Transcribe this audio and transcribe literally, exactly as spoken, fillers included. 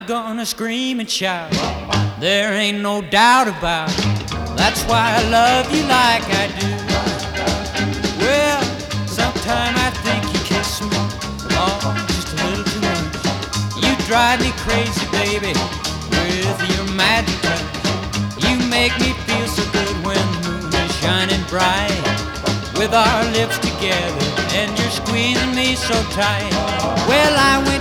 Gonna scream and shout, there ain't no doubt about it. That's why I love you like I do. Well, sometime I think you kiss me, oh, just a little too much. You drive me crazy, baby, with your magic touch. You make me feel so good when the moon is shining bright, with our lips together and you're squeezing me so tight. Well, I went